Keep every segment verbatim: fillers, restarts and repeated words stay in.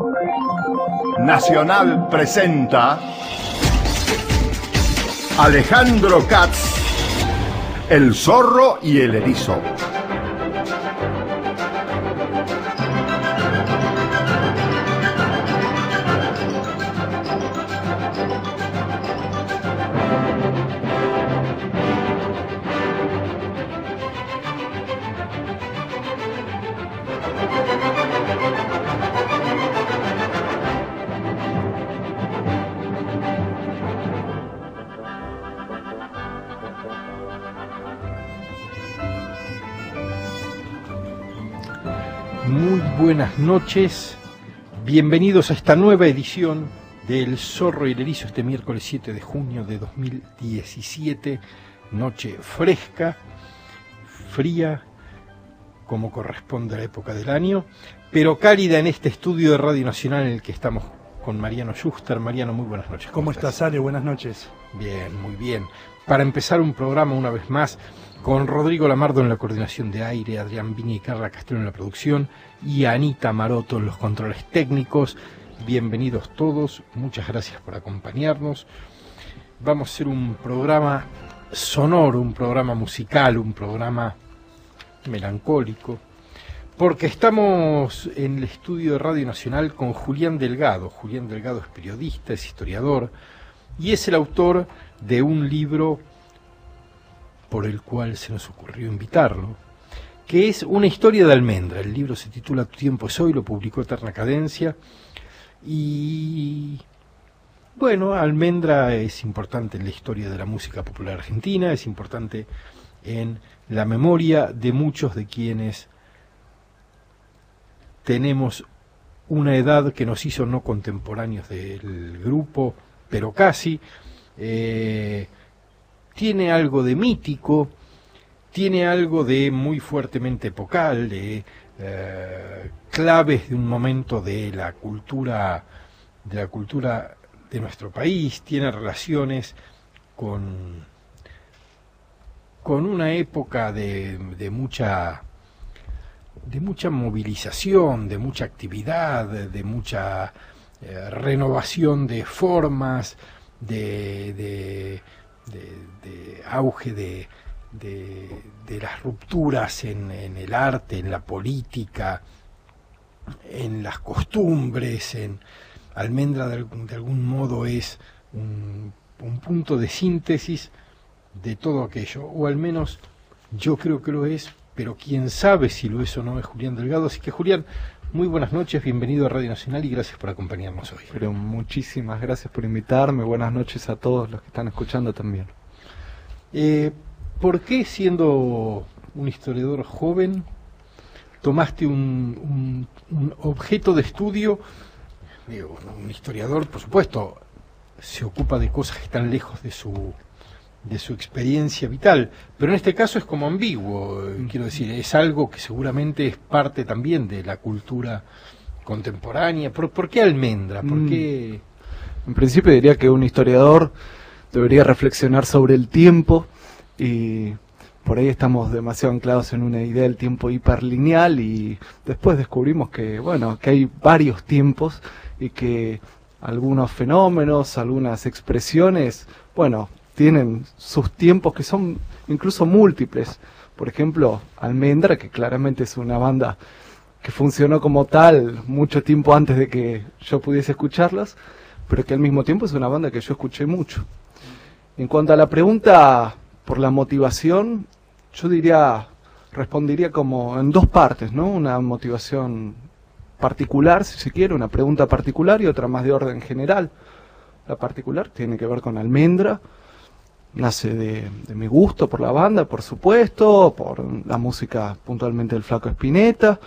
Nacional presenta Alejandro Katz, El zorro y el erizo. Muy buenas noches, bienvenidos a esta nueva edición de El zorro y el erizo, este miércoles siete de junio de dos mil diecisiete, noche fresca, fría, como corresponde a la época del año, pero cálida en este estudio de Radio Nacional en el que estamos con Mariano Schuster. Mariano, muy buenas noches. ¿Cómo, ¿Cómo estás, Ale? Buenas noches. Bien, muy bien. Para empezar un programa una vez más, con Rodrigo Lamardo en la coordinación de aire, Adrián Viña y Carla Castelo en la producción y Anita Maroto en los controles técnicos. Bienvenidos todos, muchas gracias por acompañarnos. Vamos a hacer un programa sonoro, un programa musical, un programa melancólico, porque estamos en el estudio de Radio Nacional con Julián Delgado. Julián Delgado es periodista, es historiador y es el autor de un libro por el cual se nos ocurrió invitarlo, que es Una historia de Almendra. El libro se titula Tu tiempo es hoy, lo publicó Eterna Cadencia. Y bueno, Almendra es importante en la historia de la música popular argentina, es importante en la memoria de muchos de quienes tenemos una edad que nos hizo no contemporáneos del grupo, pero casi. Eh, tiene algo de mítico, tiene algo de muy fuertemente epocal, de eh, claves de un momento de la cultura de la cultura de nuestro país, tiene relaciones con con una época de, de mucha de mucha movilización, de mucha actividad, de, de mucha eh, renovación de formas, de, de De, de auge de, de, de las rupturas en, en el arte, en la política, en las costumbres. En Almendra de, de algún modo es un, un punto de síntesis de todo aquello, o al menos yo creo que lo es, pero quién sabe si lo es o no es Julián Delgado. Así que, Julián, muy buenas noches, bienvenido a Radio Nacional y gracias por acompañarnos hoy. Pero muchísimas gracias por invitarme, buenas noches a todos los que están escuchando también. Eh, ¿Por qué, siendo un historiador joven, tomaste un, un, un objeto de estudio? Digo, un historiador, por supuesto, se ocupa de cosas que están lejos de su de su experiencia vital, pero en este caso es como ambiguo, eh, quiero decir, es algo que seguramente es parte también de la cultura contemporánea. ¿Por, por qué Almendra? ¿Por mm. qué? En principio diría que un historiador debería reflexionar sobre el tiempo, y por ahí estamos demasiado anclados en una idea del tiempo hiperlineal, y después descubrimos que, bueno, que hay varios tiempos y que algunos fenómenos, algunas expresiones, bueno, tienen sus tiempos que son incluso múltiples. Por ejemplo, Almendra, que claramente es una banda que funcionó como tal mucho tiempo antes de que yo pudiese escucharlas, pero que al mismo tiempo es una banda que yo escuché mucho. En cuanto a la pregunta por la motivación, yo diría, respondería como en dos partes, ¿no? Una motivación particular, si se quiere, una pregunta particular, y otra más de orden general. La particular tiene que ver con Almendra. Nace de, de mi gusto por la banda, por supuesto, por la música puntualmente del Flaco Spinetta.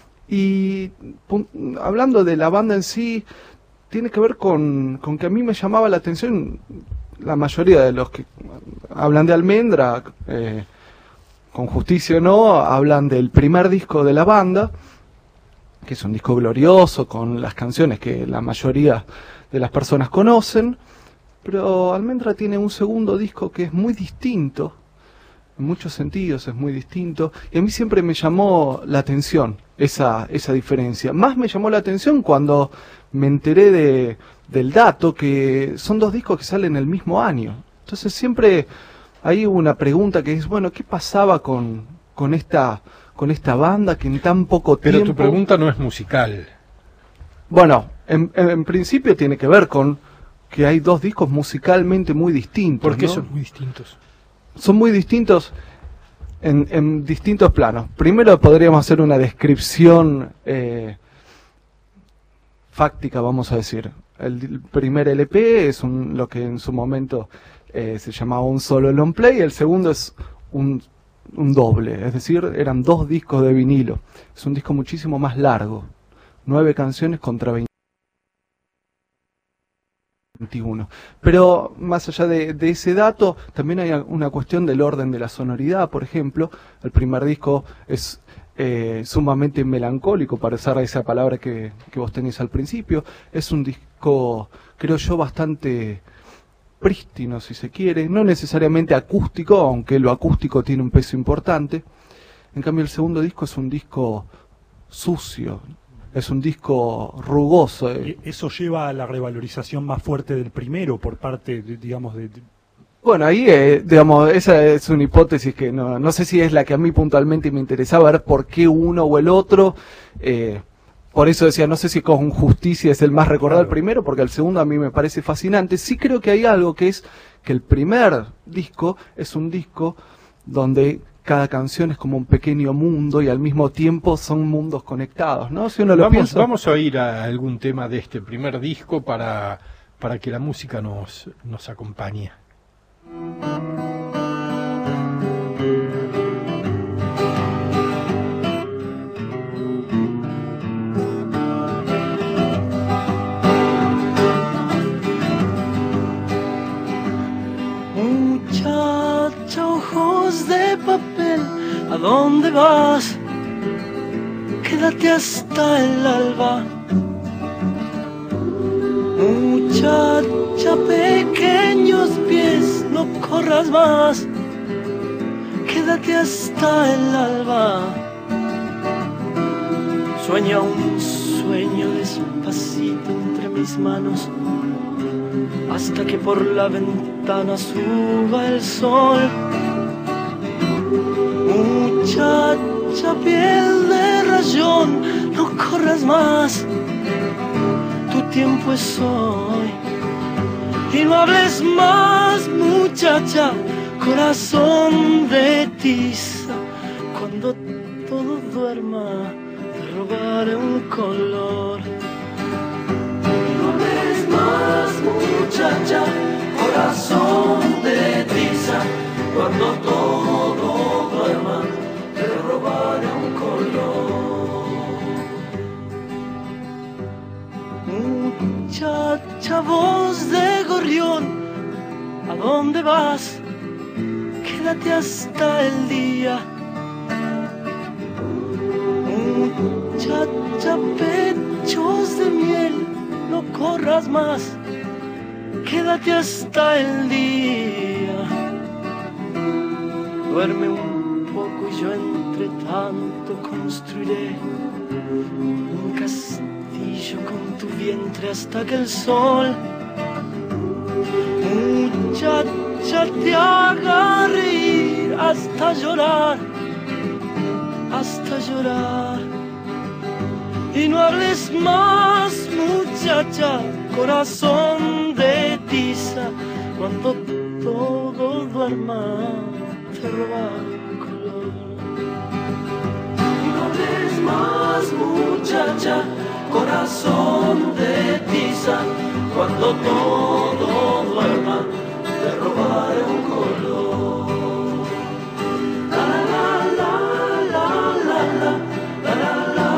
Y hablando de la banda en sí, tiene que ver con, con que a mí me llamaba la atención, la mayoría de los que hablan de Almendra, eh, con justicia o no, hablan del primer disco de la banda, que es un disco glorioso, con las canciones que la mayoría de las personas conocen. Pero Almendra tiene un segundo disco que es muy distinto en muchos sentidos es muy distinto, y a mí siempre me llamó la atención esa, esa diferencia. Más me llamó la atención cuando me enteré de, del dato que son dos discos que salen el mismo año. Entonces siempre hay una pregunta que es, bueno, ¿qué pasaba con, con esta con esta banda que en tan poco Pero tiempo... tu pregunta no es musical. Bueno, en, en, en principio tiene que ver con que hay dos discos musicalmente muy distintos. ¿Por qué ¿no? son muy distintos? Son muy distintos en, en distintos planos. Primero podríamos hacer una descripción eh, fáctica, vamos a decir. El primer L P es un, lo que en su momento eh, se llamaba un solo long play, el segundo es un, un doble, es decir, eran dos discos de vinilo. Es un disco muchísimo más largo, nueve canciones contra veintiuno. Pero más allá de, de ese dato, también hay una cuestión del orden de la sonoridad. Por ejemplo, el primer disco es eh, sumamente melancólico, para usar esa palabra que, que vos tenéis al principio. Es un disco, creo yo, bastante prístino, si se quiere, no necesariamente acústico, aunque lo acústico tiene un peso importante. En cambio, el segundo disco es un disco sucio, es un disco rugoso. Eh. Eso lleva a la revalorización más fuerte del primero por parte, de, digamos, de... Bueno, ahí, eh, digamos, esa es una hipótesis que no, no sé si es la que a mí puntualmente me interesaba, ver por qué uno o el otro. Eh, por eso decía, no sé si con justicia es el más recordado, claro, el primero, porque el segundo a mí me parece fascinante. Sí creo que hay algo que es que el primer disco es un disco donde cada canción es como un pequeño mundo y al mismo tiempo son mundos conectados, ¿no? Si uno lo vamos, piensa. Vamos a oír a algún tema de este primer disco para, para que la música nos, nos acompañe. Muchacha, ojos de papel, ¿a dónde vas? Quédate hasta el alba. Muchacha, pequeños pies, no corras más. Quédate hasta el alba. Sueña un sueño despacito entre mis manos, hasta que por la ventana suba el sol. Muchacha, piel de rayón, no corras más, tu tiempo es hoy. Y no hables más, muchacha, corazón de tiza. Cuando todo duerma, te robaré un color. Más, muchacha, corazón de tiza, cuando todo duerma, te robaré un color. Muchacha, voz de gorrión, ¿a dónde vas? Quédate hasta el día. Muchacha, pechos de miel, no corras más, quédate hasta el día. Duerme un poco y yo entre tanto construiré un castillo con tu vientre hasta que el sol, muchacha, te haga reír hasta llorar, hasta llorar. Y no hables más, muchacha, corazón de tiza, cuando todo duerma, te robaré un color. Y no hables más, muchacha, corazón de tiza, cuando todo duerma, te robaré un color. La la la la la la la la la.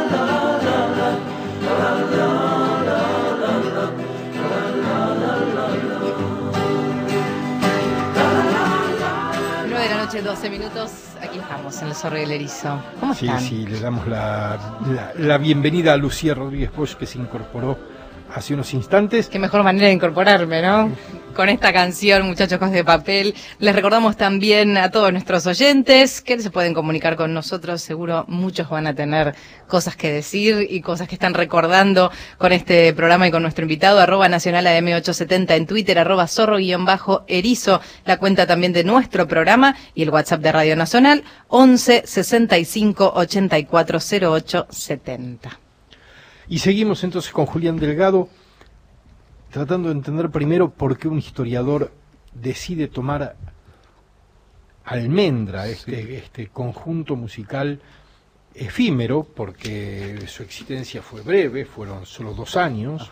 nueve de la noche, doce minutos, aquí estamos en el Zorro y el Erizo. ¿Cómo sí, están? Sí, le damos la, la, la bienvenida a Lucía Rodríguez Bosch, que se incorporó hace unos instantes. Qué mejor manera de incorporarme, ¿no? Con esta canción, Muchachos Ojos de Papel. Les recordamos también a todos nuestros oyentes que se pueden comunicar con nosotros. Seguro muchos van a tener cosas que decir y cosas que están recordando con este programa y con nuestro invitado. Arroba Nacional A M ochocientos setenta en Twitter, arroba zorro guión bajo erizo, la cuenta también de nuestro programa y el WhatsApp de Radio Nacional, once sesenta y cinco ochenta y cuatro cero ocho setenta. Y seguimos entonces con Julián Delgado, tratando de entender primero por qué un historiador decide tomar Almendra, este, sí. este conjunto musical efímero, porque su existencia fue breve, fueron solo dos años,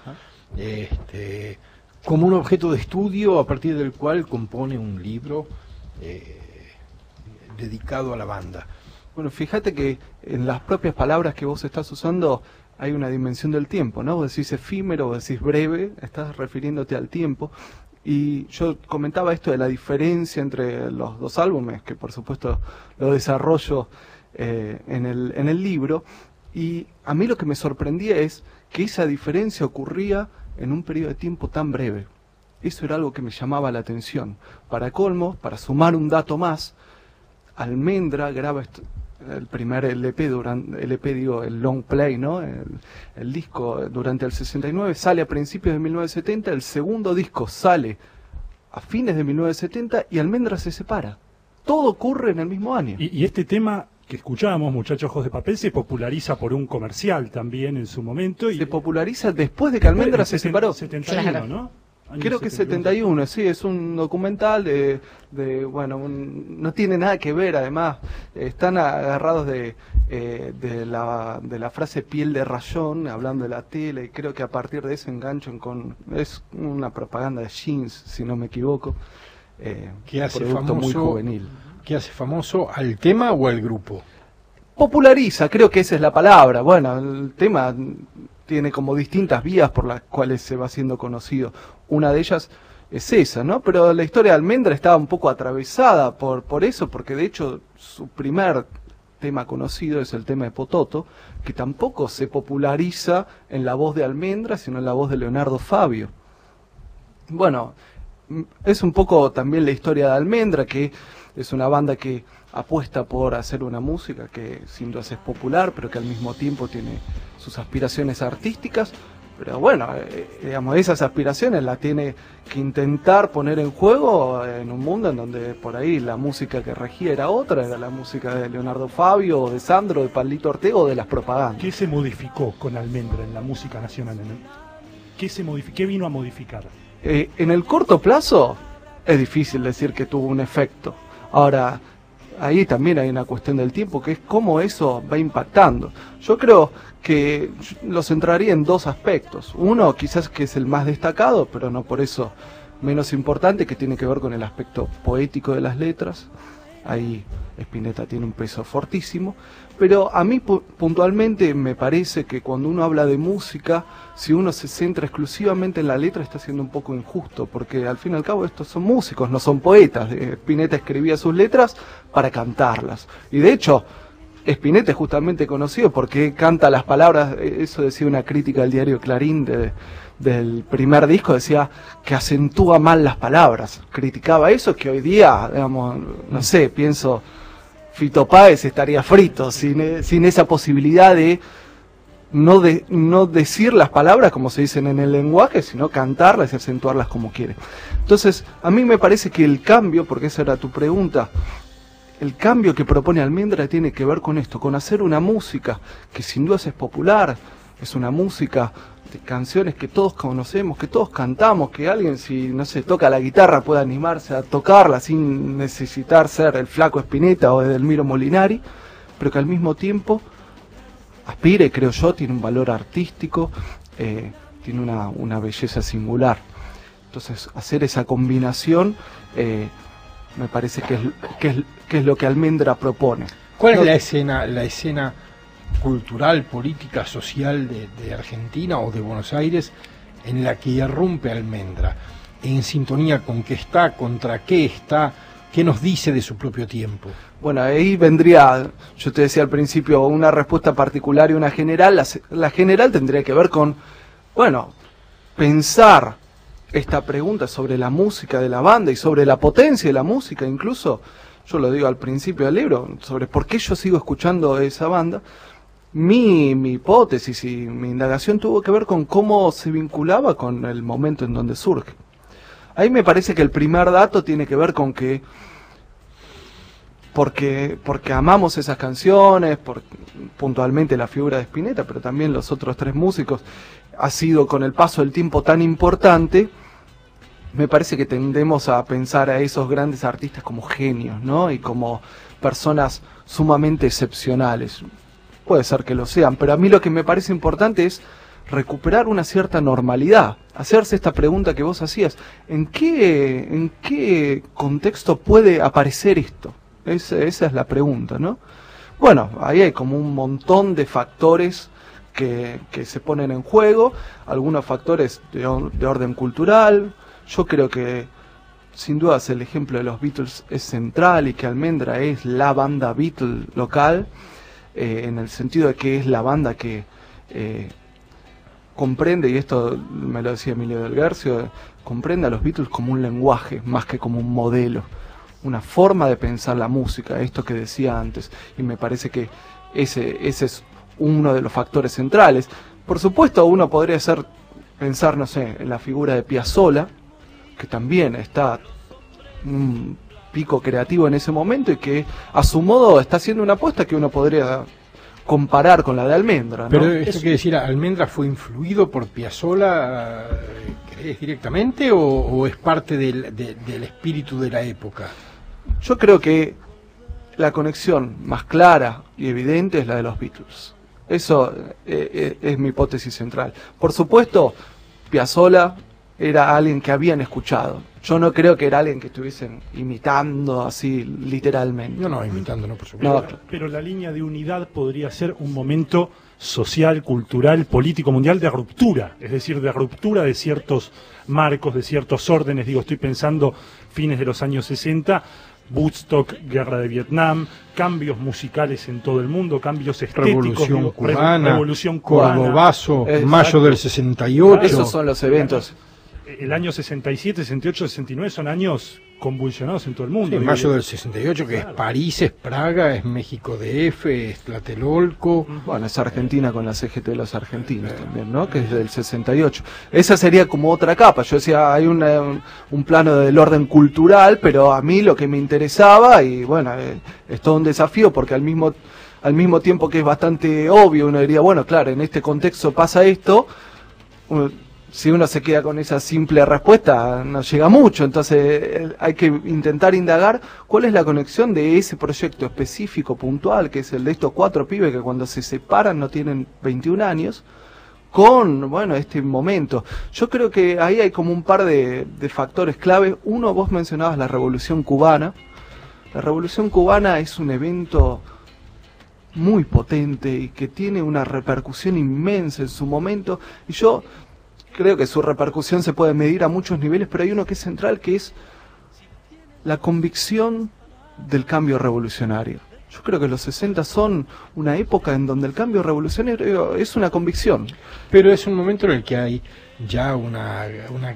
este, como un objeto de estudio a partir del cual compone un libro eh, dedicado a la banda. Bueno, fíjate que en las propias palabras que vos estás usando hay una dimensión del tiempo, ¿no? Vos decís efímero, vos decís breve, estás refiriéndote al tiempo. Y yo comentaba esto de la diferencia entre los dos álbumes, que por supuesto lo desarrollo eh, en el, en el libro, y a mí lo que me sorprendía es que esa diferencia ocurría en un periodo de tiempo tan breve. Eso era algo que me llamaba la atención. Para colmo, para sumar un dato más, Almendra graba esto, el primer L P, durante, L P digo, el long play, ¿no? El, el disco durante el sesenta y nueve sale a principios de mil novecientos setenta, el segundo disco sale a fines de mil novecientos setenta y Almendra se separa. Todo ocurre en el mismo año. Y, y este tema que escuchábamos, Muchachos Ojos de Papel, se populariza por un comercial también en su momento. Y se populariza después de que Almendra se separó. setenta y uno, ¿no? Año Creo que setenta y uno, sí, es un documental de, de bueno, un, no tiene nada que ver, además, están agarrados de, eh, de, la, de la frase piel de rayón, hablando de la tele, y creo que a partir de eso enganchan con, es una propaganda de jeans, si no me equivoco, eh, que hace producto famoso, muy juvenil. ¿Qué hace famoso al tema o al grupo? Populariza, creo que esa es la palabra. Bueno, el tema tiene como distintas vías por las cuales se va haciendo conocido. Una de ellas es esa, ¿no? Pero la historia de Almendra estaba un poco atravesada por, por eso, porque de hecho su primer tema conocido es el tema de Pototo, que tampoco se populariza en la voz de Almendra, sino en la voz de Leonardo Fabio. Bueno, es un poco también la historia de Almendra, que es una banda que apuesta por hacer una música que sin duda es popular, pero que al mismo tiempo tiene sus aspiraciones artísticas. Pero bueno, eh, digamos, esas aspiraciones las tiene que intentar poner en juego en un mundo en donde por ahí la música que regía era otra, era la música de Leonardo Fabio, de Sandro, de Pablito Ortega o de las propagandas. ¿Qué se modificó con Almendra en la música nacional? ¿Qué, se modificó? ¿Qué vino a modificar? Eh, en el corto plazo es difícil decir que tuvo un efecto. Ahora, ahí también hay una cuestión del tiempo, que es cómo eso va impactando. Yo creo que lo centraría en dos aspectos. Uno, quizás que es el más destacado, pero no por eso menos importante, que tiene que ver con el aspecto poético de las letras. Ahí Spinetta tiene un peso fortísimo. Pero a mí puntualmente me parece que cuando uno habla de música, si uno se centra exclusivamente en la letra, está siendo un poco injusto, porque al fin y al cabo estos son músicos, no son poetas. Spinetta escribía sus letras para cantarlas. Y de hecho, Spinetta es justamente conocido porque canta las palabras, eso decía una crítica del diario Clarín de, del primer disco, decía que acentúa mal las palabras. Criticaba eso, que hoy día, digamos, no sé, pienso... Fito Páez estaría frito sin, sin esa posibilidad de no, de no decir las palabras como se dicen en el lenguaje, sino cantarlas y acentuarlas como quiere. Entonces, a mí me parece que el cambio, porque esa era tu pregunta, el cambio que propone Almendra tiene que ver con esto, con hacer una música que sin duda es popular, es una música de canciones que todos conocemos, que todos cantamos, que alguien si no se toca la guitarra puede animarse a tocarla sin necesitar ser el Flaco Spinetta o Edelmiro Molinari, pero que al mismo tiempo aspire, creo yo, tiene un valor artístico, eh, tiene una, una belleza singular. Entonces, hacer esa combinación eh, me parece que es, que, es, que es lo que Almendra propone. ¿Cuál no, es la escena, la escena cultural, política, social de, de Argentina o de Buenos Aires en la que irrumpe Almendra? ¿En sintonía con qué está? ¿Contra qué está? ¿Qué nos dice de su propio tiempo? Bueno, ahí vendría, yo te decía al principio, una respuesta particular y una general. La, la general tendría que ver con, bueno, pensar esta pregunta sobre la música de la banda y sobre la potencia de la música, incluso, yo lo digo al principio del libro, sobre por qué yo sigo escuchando esa banda, mi, mi hipótesis y mi indagación tuvo que ver con cómo se vinculaba con el momento en donde surge. Ahí me parece que el primer dato tiene que ver con que porque porque amamos esas canciones, por, puntualmente la figura de Spinetta, pero también los otros tres músicos, ha sido con el paso del tiempo tan importante. Me parece que tendemos a pensar a esos grandes artistas como genios, ¿no? Y como personas sumamente excepcionales. Puede ser que lo sean, pero a mí lo que me parece importante es recuperar una cierta normalidad, hacerse esta pregunta que vos hacías, ¿en qué, en qué contexto puede aparecer esto? Es, esa es la pregunta, ¿no? Bueno, ahí hay como un montón de factores que, que se ponen en juego, algunos factores de, de orden cultural. Yo creo que sin dudas el ejemplo de los Beatles es central y que Almendra es la banda Beatle local, eh, en el sentido de que es la banda que eh, comprende, y esto me lo decía Emilio del Guercio, comprende a los Beatles como un lenguaje más que como un modelo, una forma de pensar la música, esto que decía antes, y me parece que ese, ese es uno de los factores centrales. Por supuesto, uno podría hacer, pensar, no sé, en la figura de Piazzolla, que también está un pico creativo en ese momento y que a su modo está haciendo una apuesta que uno podría comparar con la de Almendra, ¿no? Pero esto quiere decir, ¿Almendra fue influido por Piazzolla, crees, directamente, o, o es parte del, de, del espíritu de la época? Yo creo que la conexión más clara y evidente es la de los Beatles. Eso eh, es mi hipótesis central. Por supuesto, Piazzolla era alguien que habían escuchado. Yo no creo que era alguien que estuviesen imitando así literalmente. No, no, imitando, no, por supuesto. No. Pero, pero la línea de unidad podría ser un momento social, cultural, político, mundial de ruptura, es decir, de ruptura de ciertos marcos, de ciertos órdenes. Digo, estoy pensando fines de los años sesenta, Woodstock, guerra de Vietnam, cambios musicales en todo el mundo, cambios estéticos, Revolución digo, cubana, Revolución cubana, Cordobazo, Exacto. mayo del sesenta y ocho. Esos son los eventos. El año sesenta y siete, sesenta y ocho, sesenta y nueve son años convulsionados en todo el mundo. Sí, digo, mayo del sesenta y ocho, que claro. es París, es Praga, es México D F, es Tlatelolco. Bueno, es Argentina con la C G T de los argentinos también, ¿no? Que es del sesenta y ocho. Esa sería como otra capa. Yo decía, hay una, un, un plano del orden cultural, pero a mí lo que me interesaba, y bueno, eh, es todo un desafío porque al mismo, al mismo tiempo que es bastante obvio, uno diría, bueno, claro, en este contexto pasa esto, uno, si uno se queda con esa simple respuesta, no llega mucho. Entonces hay que intentar indagar cuál es la conexión de ese proyecto específico, puntual, que es el de estos cuatro pibes que cuando se separan no tienen veintiún años, con, bueno, este momento. Yo creo que ahí hay como un par de, de factores clave. Uno, vos mencionabas la Revolución Cubana. La Revolución Cubana es un evento muy potente y que tiene una repercusión inmensa en su momento, y yo creo que su repercusión se puede medir a muchos niveles, pero hay uno que es central, que es la convicción del cambio revolucionario. Yo creo que los sesenta son una época en donde el cambio revolucionario es una convicción. Pero es un momento en el que hay ya una, una, eh,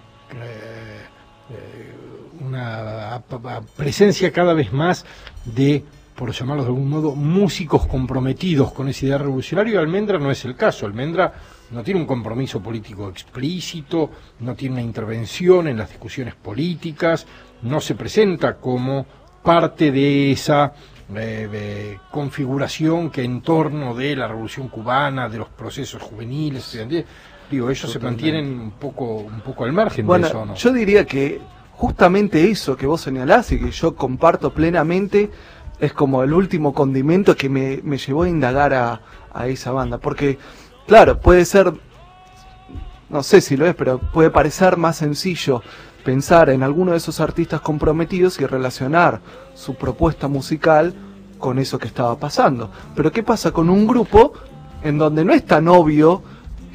una presencia cada vez más de, por llamarlos de algún modo, músicos comprometidos con esa idea revolucionaria. Almendra no es el caso. Almendra no tiene un compromiso político explícito, no tiene una intervención en las discusiones políticas, no se presenta como parte de esa eh, eh, configuración que en torno de la Revolución Cubana, de los procesos juveniles, estudiantiles, digo, ellos se mantienen un poco, un poco al margen Bueno, de eso, ¿no? Yo diría que justamente eso que vos señalás y que yo comparto plenamente es como el último condimento que me, me llevó a indagar a, a esa banda, porque claro, puede ser, no sé si lo es, pero puede parecer más sencillo pensar en alguno de esos artistas comprometidos y relacionar su propuesta musical con eso que estaba pasando. Pero ¿qué pasa con un grupo en donde no es tan obvio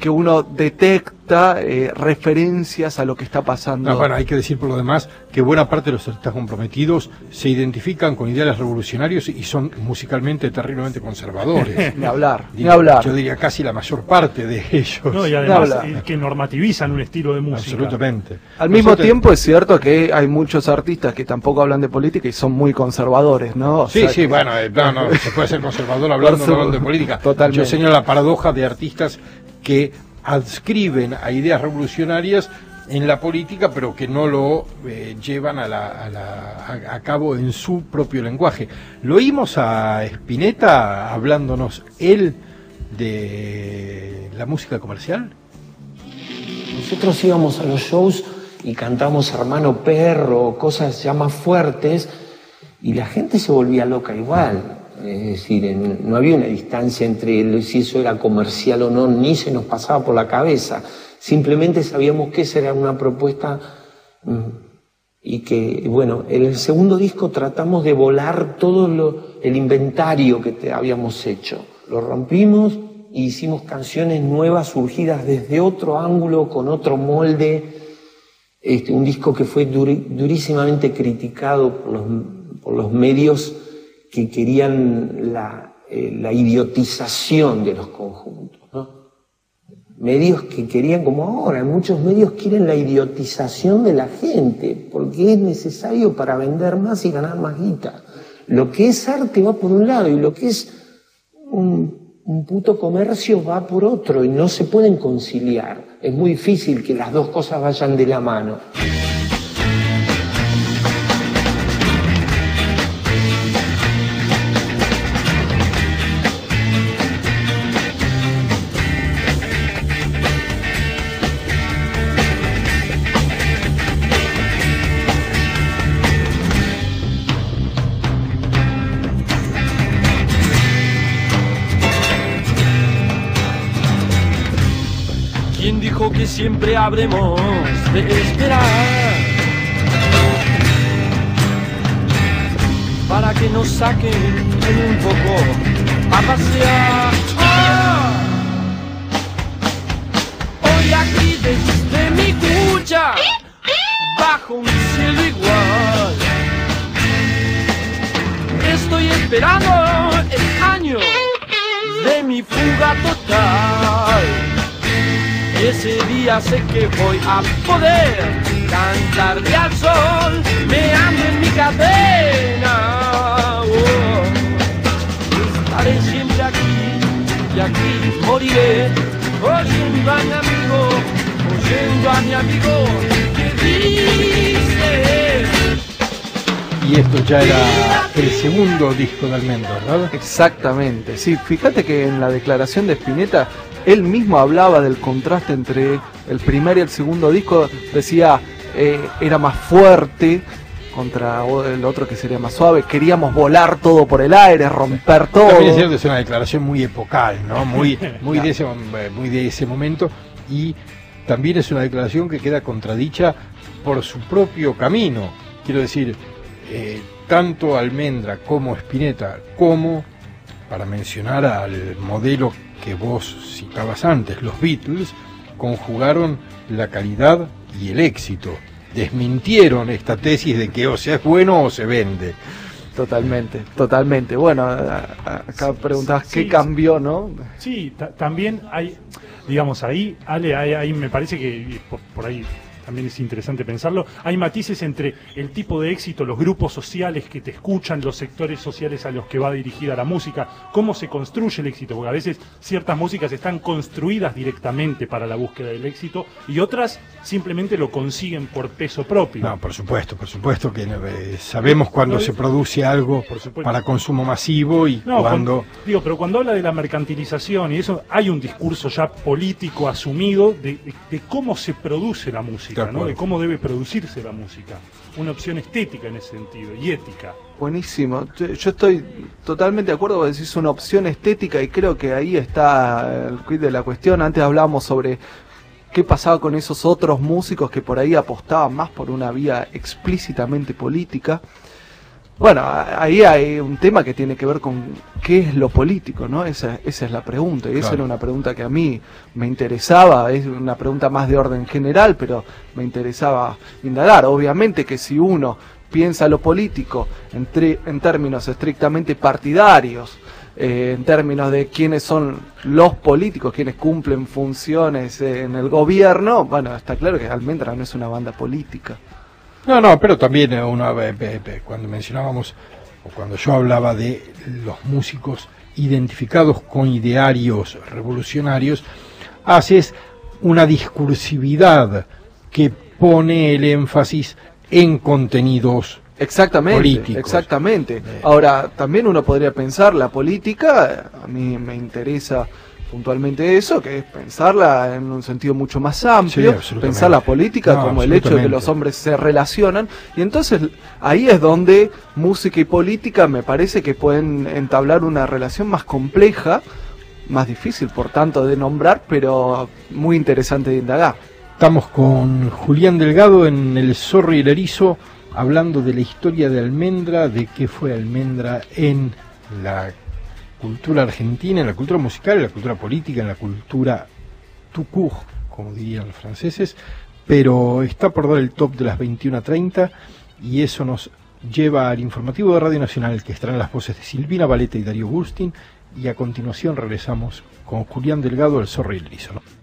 que uno detecta eh, referencias a lo que está pasando. No, bueno, hay que decir por lo demás que buena parte de los artistas comprometidos se identifican con ideales revolucionarios y son musicalmente terriblemente conservadores. Ni hablar, Digo, ni hablar. Yo diría casi la mayor parte de ellos. No, y además Ni hablar. eh, que normativizan un estilo de música. Absolutamente. Al mismo Nosotros- tiempo es cierto que hay muchos artistas que tampoco hablan de política y son muy conservadores, ¿no? O Sí, sea, sí, que- bueno, eh, no, no, se puede ser conservador hablando, Por no su- hablando de política. Totalmente. Yo señalo la paradoja de artistas que adscriben a ideas revolucionarias en la política, pero que no lo eh, llevan a, la, a, la, a, a cabo en su propio lenguaje. Lo oímos a Spinetta hablándonos él de la música comercial. Nosotros íbamos a los shows y cantamos Hermano Perro, cosas ya más fuertes, y la gente se volvía loca igual. Es decir, en- no había una distancia entre el- si eso era comercial o no, ni se nos pasaba por la cabeza. Simplemente sabíamos que esa era una propuesta mm, y que, bueno, en el segundo disco tratamos de volar todo lo- el inventario que te habíamos hecho. Lo rompimos e hicimos canciones nuevas surgidas desde otro ángulo, con otro molde. Este, un disco que fue duri- durísimamente criticado por los, por los medios que querían la, eh, la idiotización de los conjuntos, ¿no? Medios que querían, como ahora, muchos medios quieren la idiotización de la gente, porque es necesario para vender más y ganar más guita. Lo que es arte va por un lado y lo que es un, un puto comercio va por otro y no se pueden conciliar. Es muy difícil que las dos cosas vayan de la mano. ¿Quién dijo que siempre habremos de esperar para que nos saquen en un poco a pasear? ¡Ah! Hoy aquí desde mi cucha, bajo un cielo igual, estoy esperando el año de mi fuga total. Ese día sé que voy a poder cantarle al sol, me ando en mi cadena. Oh. Estaré siempre aquí y aquí moriré, oyendo a mi amigo, oyendo a mi amigo que dice. Y esto ya era el segundo disco de Almendra, ¿verdad? Exactamente, sí, fíjate que en la declaración de Spinetta él mismo hablaba del contraste entre el primer y el segundo disco, decía eh, era más fuerte contra el otro que sería más suave, queríamos volar todo por el aire, romper todo. También es cierto que es una declaración muy epocal, ¿no? Muy, muy, de ese, muy de ese momento, y también es una declaración que queda contradicha por su propio camino. Quiero decir, eh, tanto Almendra como Spinetta, como, para mencionar al modelo que vos citabas antes, los Beatles, conjugaron la calidad y el éxito. Desmintieron esta tesis de que o sea es bueno o se vende. Totalmente, totalmente. Bueno, a- a- acá preguntabas Sí, qué cambió, ¿no? Sí, ta- también hay, digamos, ahí, Ale, ahí, ahí me parece que y por, por ahí también es interesante pensarlo, hay matices entre el tipo de éxito, los grupos sociales que te escuchan, los sectores sociales a los que va dirigida la música, cómo se construye el éxito, porque a veces ciertas músicas están construidas directamente para la búsqueda del éxito y otras simplemente lo consiguen por peso propio. No, por supuesto, por supuesto que eh, sabemos cuando No, se produce algo por supuesto. para consumo masivo y No, cuando... cuando, digo, pero cuando habla de la mercantilización y eso, hay un discurso ya político asumido de, de- de cómo se produce la música, De ¿no? acuerdo. De cómo debe producirse la música. Una opción estética en ese sentido y ética. Buenísimo. Yo yo estoy totalmente de acuerdo con decir es una opción estética y creo que ahí está el quid de la cuestión. Antes hablábamos sobre qué pasaba con esos otros músicos que por ahí apostaban más por una vía explícitamente política. Bueno, ahí hay un tema que tiene que ver con qué es lo político, ¿no? Esa, esa es la pregunta, y esa Claro. era una pregunta que a mí me interesaba, es una pregunta más de orden general, pero me interesaba indagar. Obviamente que si uno piensa lo político en, tri- en términos estrictamente partidarios, eh, en términos de quiénes son los políticos, quienes cumplen funciones eh, en el gobierno, bueno, está claro que Almendra no es una banda política. No, no, pero también eh, una, eh, eh, cuando mencionábamos, o cuando yo hablaba de los músicos identificados con idearios revolucionarios, haces una discursividad que pone el énfasis en contenidos Exactamente, políticos. exactamente. Eh. Ahora, también uno podría pensar la política, a mí me interesa puntualmente eso, que es pensarla en un sentido mucho más amplio, Sí, absolutamente. pensar la política No, como el hecho de que absolutamente. los hombres se relacionan, y entonces ahí es donde música y política me parece que pueden entablar una relación más compleja, más difícil por tanto de nombrar, pero muy interesante de indagar. Estamos con Julián Delgado en El Zorro y el Erizo, hablando de la historia de Almendra, de qué fue Almendra en la cultura argentina, en la cultura musical, en la cultura política, en la cultura tout court, como dirían los franceses, pero está por dar el top de las veintiuna treinta y eso nos lleva al informativo de Radio Nacional, que estarán las voces de Silvina Valeta y Darío Gustin, y a continuación regresamos con Julián Delgado, El Zorro y el Erizo, ¿no?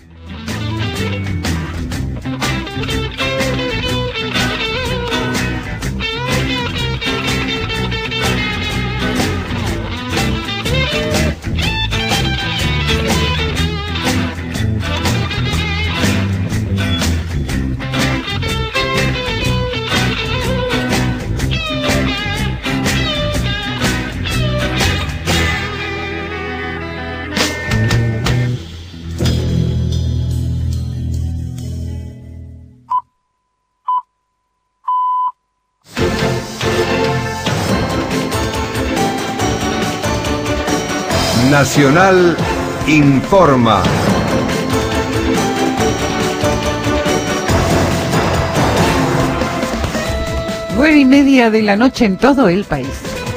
Nacional informa. Nueve y media de la noche en todo el país.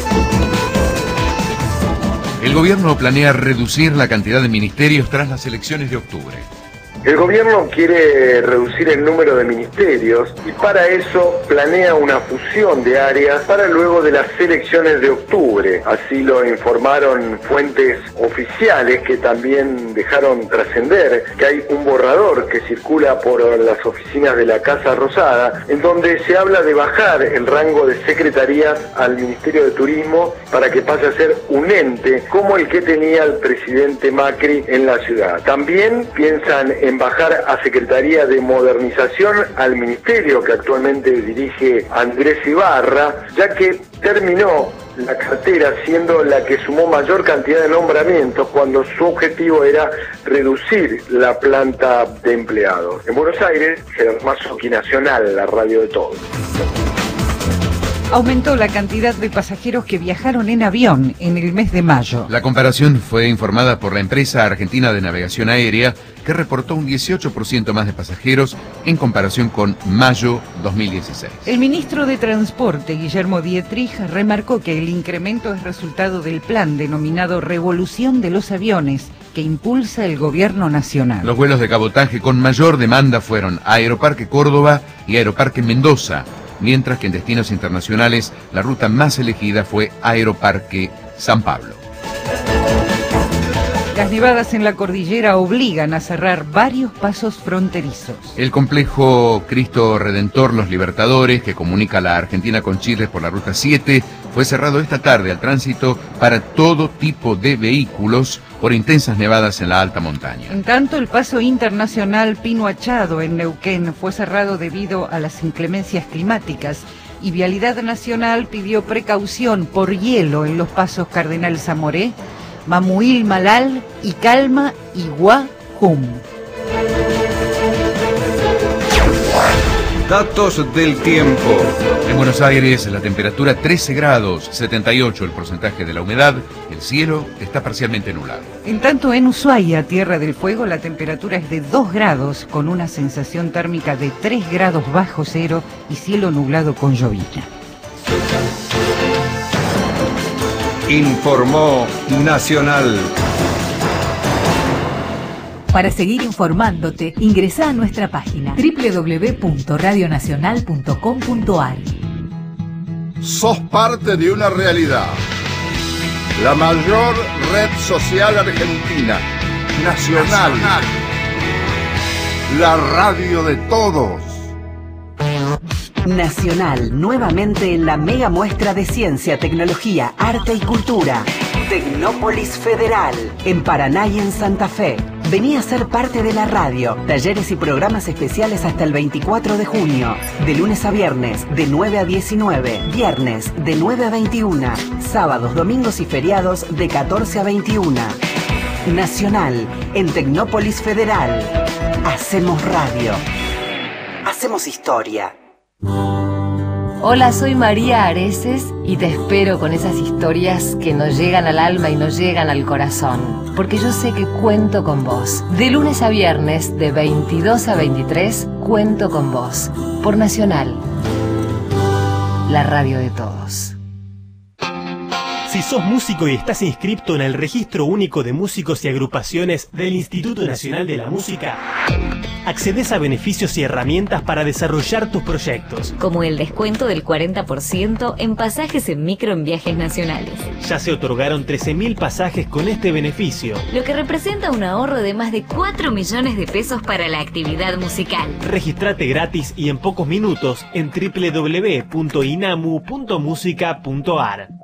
El gobierno planea reducir la cantidad de ministerios tras las elecciones de octubre. El gobierno quiere reducir el número de ministerios y para eso planea una fusión de áreas para luego de las elecciones de octubre. Así lo informaron fuentes oficiales que también dejaron trascender que hay un borrador que circula por las oficinas de la Casa Rosada en donde se habla de bajar el rango de secretarías al Ministerio de Turismo para que pase a ser un ente como el que tenía el presidente Macri en la ciudad. También piensan en bajar a Secretaría de Modernización al ministerio que actualmente dirige Andrés Ibarra, ya que terminó la cartera siendo la que sumó mayor cantidad de nombramientos cuando su objetivo era reducir la planta de empleados. En Buenos Aires, Gerardo Mazzocchi, Nacional, la radio de todos. Aumentó la cantidad de pasajeros que viajaron en avión en el mes de mayo. La comparación fue informada por la empresa argentina de navegación aérea, que reportó un dieciocho por ciento más de pasajeros en comparación con mayo dos mil dieciséis. El ministro de Transporte, Guillermo Dietrich, remarcó que el incremento es resultado del plan denominado Revolución de los Aviones, que impulsa el gobierno nacional. Los vuelos de cabotaje con mayor demanda fueron Aeroparque Córdoba y Aeroparque Mendoza, mientras que en destinos internacionales la ruta más elegida fue Aeroparque San Pablo. Las nevadas en la cordillera obligan a cerrar varios pasos fronterizos. El complejo Cristo Redentor Los Libertadores, que comunica la Argentina con Chile por la Ruta siete, fue cerrado esta tarde al tránsito para todo tipo de vehículos por intensas nevadas en la alta montaña. En tanto, el paso internacional Pino Achado en Neuquén fue cerrado debido a las inclemencias climáticas y Vialidad Nacional pidió precaución por hielo en los pasos Cardenal Zamoré, Mamuil Malal y Calma Iguá Jum. Datos del tiempo. En Buenos Aires la temperatura trece grados, setenta y ocho el porcentaje de la humedad, el cielo está parcialmente nublado. En tanto, en Ushuaia, Tierra del Fuego, la temperatura es de dos grados con una sensación térmica de tres grados bajo cero y cielo nublado con llovizna. Informó Nacional. Para seguir informándote, ingresa a nuestra página doble u doble u doble u punto radio nacional punto com punto a r. Sos parte de una realidad. La mayor red social argentina, nacional. nacional. La radio de todos. Nacional, nuevamente en la mega muestra de ciencia, tecnología, arte y cultura. Tecnópolis Federal, en Paraná y en Santa Fe. Vení a ser parte de la radio. Talleres y programas especiales hasta el veinticuatro de junio. De lunes a viernes, de nueve a diecinueve. Viernes, de nueve a veintiuna. Sábados, domingos y feriados, de catorce a veintiuna. Nacional, en Tecnópolis Federal. Hacemos radio. Hacemos historia. Hola, soy María Areces y te espero con esas historias que nos llegan al alma y nos llegan al corazón, porque yo sé que cuento con vos. De lunes a viernes, de veintidós a veintitrés, cuento con vos. Por Nacional, la radio de todos. Si sos músico y estás inscripto en el Registro Único de Músicos y Agrupaciones del Instituto Nacional de la Música, accedes a beneficios y herramientas para desarrollar tus proyectos. Como el descuento del cuarenta por ciento en pasajes en micro en viajes nacionales. Ya se otorgaron trece mil pasajes con este beneficio, lo que representa un ahorro de más de cuatro millones de pesos para la actividad musical. Registrate gratis y en pocos minutos en doble u doble u doble u punto inamu punto musica punto a r.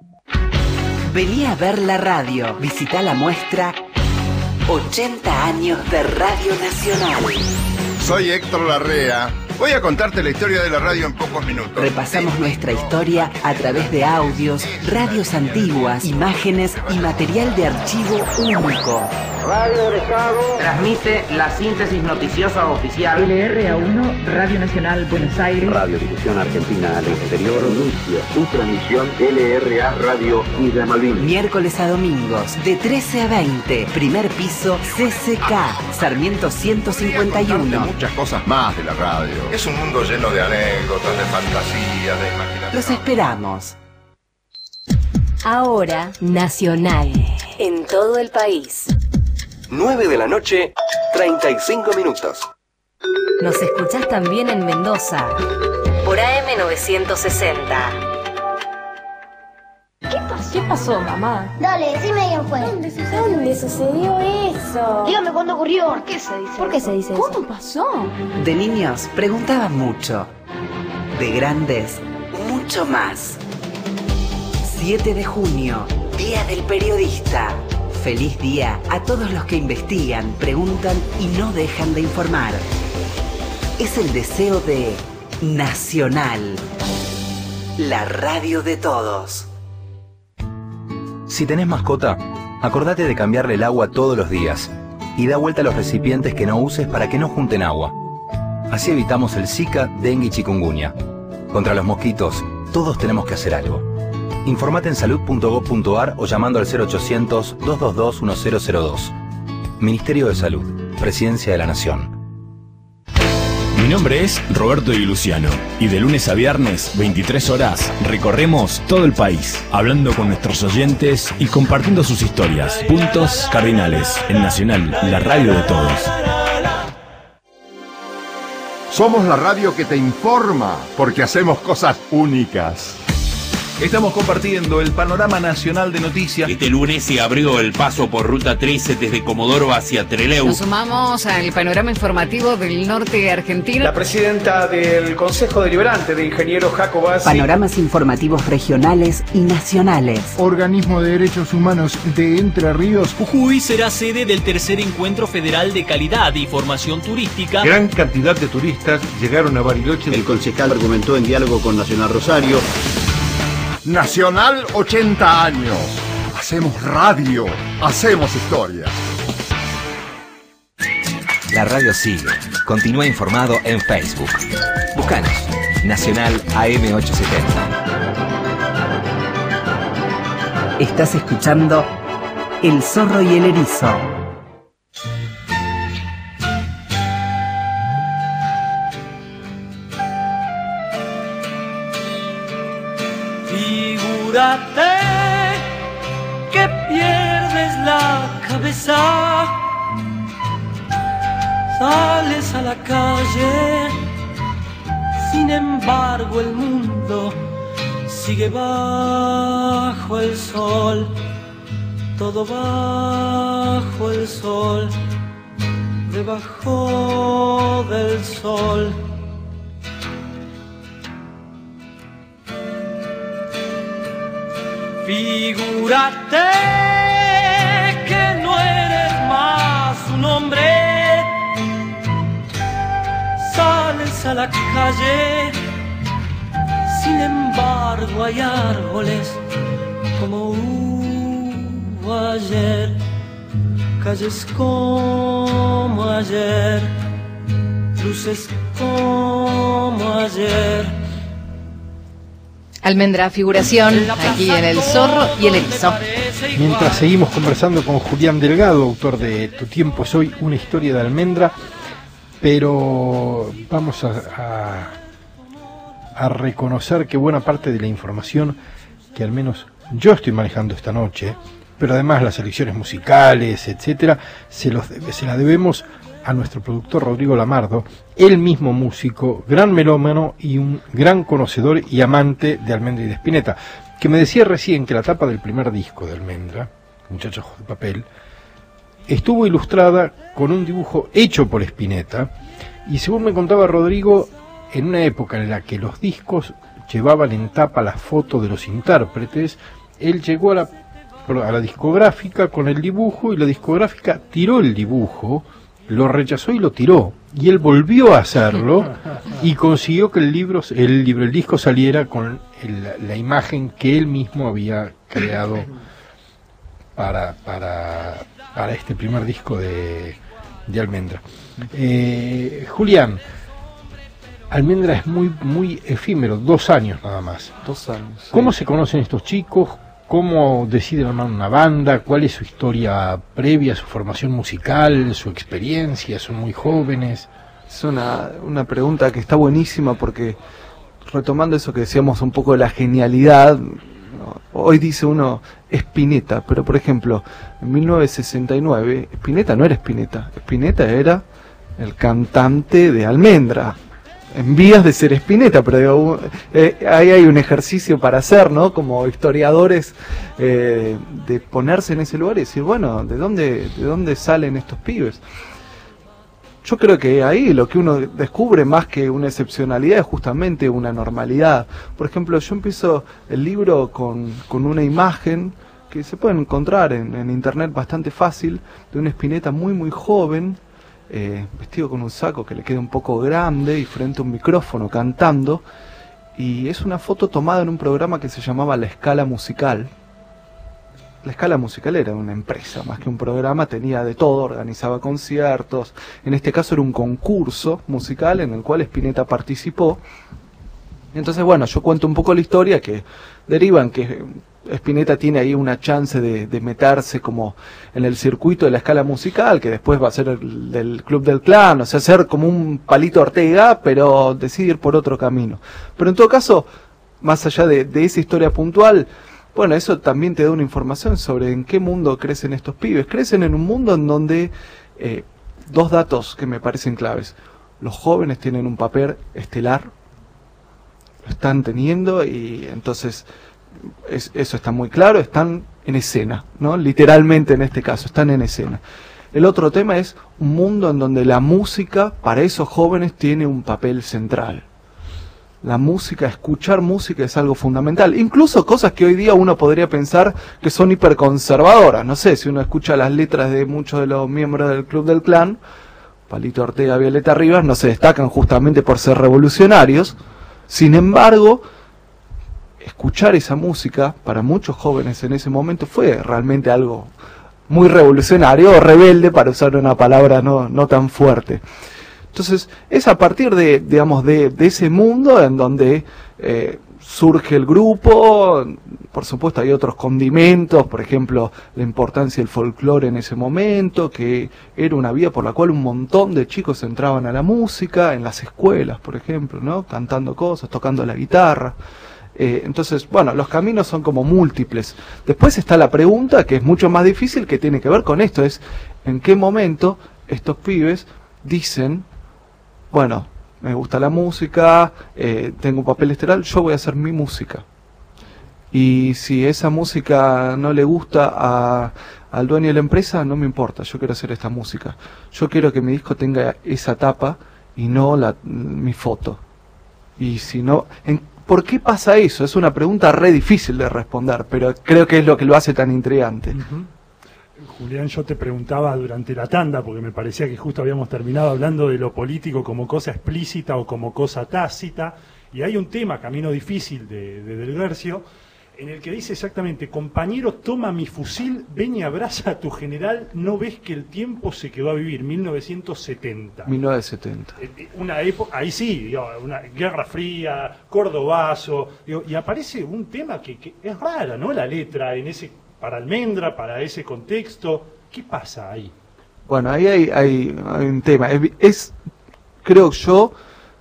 Vení a ver la radio. Visita la muestra ochenta años de Radio Nacional. Soy Héctor Larrea. Voy a contarte la historia de la radio en pocos minutos. Repasamos nuestra historia a través de audios, radios antiguas, imágenes y material de archivo único. Radio del Estado transmite la síntesis noticiosa oficial. L R A uno, Radio Nacional Buenos Aires. Radiodifusión Argentina al exterior. Inicia su transmisión L R A Radio Isla Malvinas. Miércoles a domingos, de trece a veinte. Primer piso, C C K, Sarmiento ciento cincuenta y uno. Muchas cosas más de la radio. Es un mundo lleno de anécdotas, de fantasía, de imaginación. Los esperamos. Ahora, Nacional, en todo el país. nueve de la noche, treinta y cinco minutos. Nos escuchás también en Mendoza, por A M novecientos sesenta. ¿Qué pasó? ¿Qué pasó, mamá? Dale, decime quién fue. ¿Dónde sucedió, ¿Dónde sucedió eso? Dígame cuándo ocurrió. ¿Por qué se dice ¿Por qué se dice ¿Cómo eso? pasó? De niños preguntaban mucho. De grandes, mucho más. siete de junio, Día del Periodista. Feliz día a todos los que investigan, preguntan y no dejan de informar. Es el deseo de Nacional, la radio de todos. Si tenés mascota, acordate de cambiarle el agua todos los días y da vuelta a los recipientes que no uses para que no junten agua. Así evitamos el Zika, dengue y chikungunya. Contra los mosquitos, todos tenemos que hacer algo. Informate en salud punto gob punto a r o llamando al cero ochocientos, dos dos dos, uno cero cero dos. Ministerio de Salud, Presidencia de la Nación. Mi nombre es Roberto Di Luciano y de lunes a viernes, veintitrés horas, recorremos todo el país, hablando con nuestros oyentes y compartiendo sus historias. Puntos Cardinales, en Nacional, la radio de todos. Somos la radio que te informa, porque hacemos cosas únicas. Estamos compartiendo el panorama nacional de noticias. Este lunes se abrió el paso por Ruta trece desde Comodoro hacia Trelew. Nos sumamos al panorama informativo del norte argentino. La presidenta del Consejo Deliberante de Ingenieros Jacobasi. Panoramas informativos regionales y nacionales. Organismo de Derechos Humanos de Entre Ríos. Jujuy será sede del tercer encuentro federal de calidad y formación turística. Gran cantidad de turistas llegaron a Bariloche. El concejal argumentó en diálogo con Nacional Rosario. Nacional ochenta años. Hacemos radio, hacemos historia. La radio sigue. Continúa informado en Facebook. Búscanos. Nacional A M ochocientos setenta. Estás escuchando El Zorro y el Erizo. Figúrate cabeza, sales a la calle, sin embargo el mundo sigue bajo el sol, todo bajo el sol, debajo del sol. Figúrate que no eres más un hombre, sales a la calle, sin embargo hay árboles como hubo ayer, calles como ayer, luces como ayer. Almendra, figuración aquí en El Zorro y el Erizo. Mientras seguimos conversando con Julián Delgado, autor de Tu tiempo es hoy, una historia de Almendra, pero vamos a, a, a reconocer que buena parte de la información que al menos yo estoy manejando esta noche, pero además las selecciones musicales, etcétera, se, los debe, se la debemos a nuestro productor Rodrigo Lamardo, él mismo músico, gran melómano y un gran conocedor y amante de Almendra y de Spinetta, que me decía recién que la tapa del primer disco de Almendra, Muchachos de Papel, estuvo ilustrada con un dibujo hecho por Spinetta, y según me contaba Rodrigo, en una época en la que los discos llevaban en tapa la foto de los intérpretes, él llegó a la, a la discográfica con el dibujo, y la discográfica tiró el dibujo, lo rechazó y lo tiró, y él volvió a hacerlo y consiguió que el libro, el libro, el disco saliera con el, la imagen que él mismo había creado para para para este primer disco de, de Almendra. Eh, Julián, Almendra es muy muy efímero, dos años nada más. Dos años. Sí. ¿Cómo se conocen estos chicos? ¿Cómo deciden armar una banda? ¿Cuál es su historia previa, su formación musical, su experiencia? ¿Son muy jóvenes? Es una, una pregunta que está buenísima porque, retomando eso que decíamos un poco de la genialidad, hoy dice uno Spinetta, pero por ejemplo, en mil novecientos sesenta y nueve, Spinetta no era Spinetta, Spinetta era el cantante de Almendra, en vías de ser Spinetta, pero digo, eh, ahí hay un ejercicio para hacer, ¿no? Como historiadores, eh, de ponerse en ese lugar y decir, bueno, ¿de dónde, de dónde salen estos pibes? Yo creo que ahí lo que uno descubre más que una excepcionalidad es justamente una normalidad. Por ejemplo, yo empiezo el libro con, con una imagen que se puede encontrar en, en internet bastante fácil, de un Spinetta muy muy joven, Eh, vestido con un saco que le queda un poco grande y frente a un micrófono cantando, y es una foto tomada en un programa que se llamaba La Escala Musical. La Escala Musical era una empresa, más que un programa, tenía de todo, organizaba conciertos, en este caso era un concurso musical en el cual Spinetta participó. Entonces, bueno, yo cuento un poco la historia que deriva en que Spinetta tiene ahí una chance de, de meterse como en el circuito de La Escala Musical, que después va a ser el del Club del Clan, o sea, ser como un Palito Ortega, pero decide ir por otro camino. Pero en todo caso, más allá de, de esa historia puntual, bueno, eso también te da una información sobre en qué mundo crecen estos pibes. Crecen en un mundo en donde, eh, dos datos que me parecen claves. Los jóvenes tienen un papel estelar, lo están teniendo, y entonces es, eso está muy claro, están en escena, ¿no? Literalmente en este caso, están en escena. El otro tema es un mundo en donde la música, para esos jóvenes, tiene un papel central. La música, escuchar música es algo fundamental. Incluso cosas que hoy día uno podría pensar que son hiperconservadoras. No sé, si uno escucha las letras de muchos de los miembros del Club del Clan, Palito Ortega, Violeta Rivas, no se destacan justamente por ser revolucionarios. Sin embargo, escuchar esa música para muchos jóvenes en ese momento fue realmente algo muy revolucionario o rebelde, para usar una palabra no, no tan fuerte. Entonces, es a partir de, digamos, de, de ese mundo en donde eh, surge el grupo. Por supuesto hay otros condimentos, por ejemplo, la importancia del folclore en ese momento, que era una vía por la cual un montón de chicos entraban a la música, en las escuelas, por ejemplo, ¿no? Cantando cosas, tocando la guitarra. Eh, entonces, bueno, los caminos son como múltiples. Después está la pregunta, que es mucho más difícil, que tiene que ver con esto, es en qué momento estos pibes dicen, bueno, me gusta la música, eh, tengo un papel estelar, yo voy a hacer mi música. Y si esa música no le gusta a, al dueño de la empresa, no me importa, yo quiero hacer esta música. Yo quiero que mi disco tenga esa tapa y no la, mi foto. Y si no, en, ¿por qué pasa eso? Es una pregunta re difícil de responder, pero creo que es lo que lo hace tan intrigante. Uh-huh. Julián, yo te preguntaba durante la tanda, porque me parecía que justo habíamos terminado hablando de lo político como cosa explícita o como cosa tácita, y hay un tema, camino difícil, de, de Del Guercio, en el que dice exactamente: compañero, toma mi fusil, ven y abraza a tu general, no ves que el tiempo se quedó a vivir, mil novecientos setenta. mil novecientos setenta. Una época, ahí sí, digo, una Guerra Fría, Cordobazo, digo, y aparece un tema que, que es rara, ¿no? La letra, en ese, para Almendra, para ese contexto, ¿qué pasa ahí? Bueno, ahí hay, hay, hay un tema, es, es creo yo,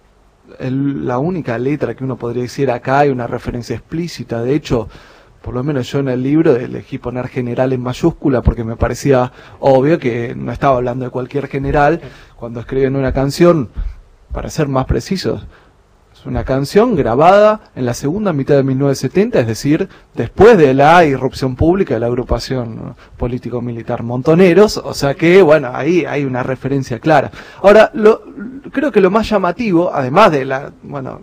El, la única letra que uno podría decir acá hay una referencia explícita. De hecho, por lo menos yo en el libro elegí poner general en mayúscula porque me parecía obvio que no estaba hablando de cualquier general. Cuando escriben una canción, para ser más precisos, es una canción grabada en la segunda mitad de mil novecientos setenta, es decir, después de la irrupción pública de la agrupación, ¿no?, político-militar Montoneros, o sea que, bueno, ahí hay una referencia clara. Ahora, lo, creo que lo más llamativo, además de la, bueno,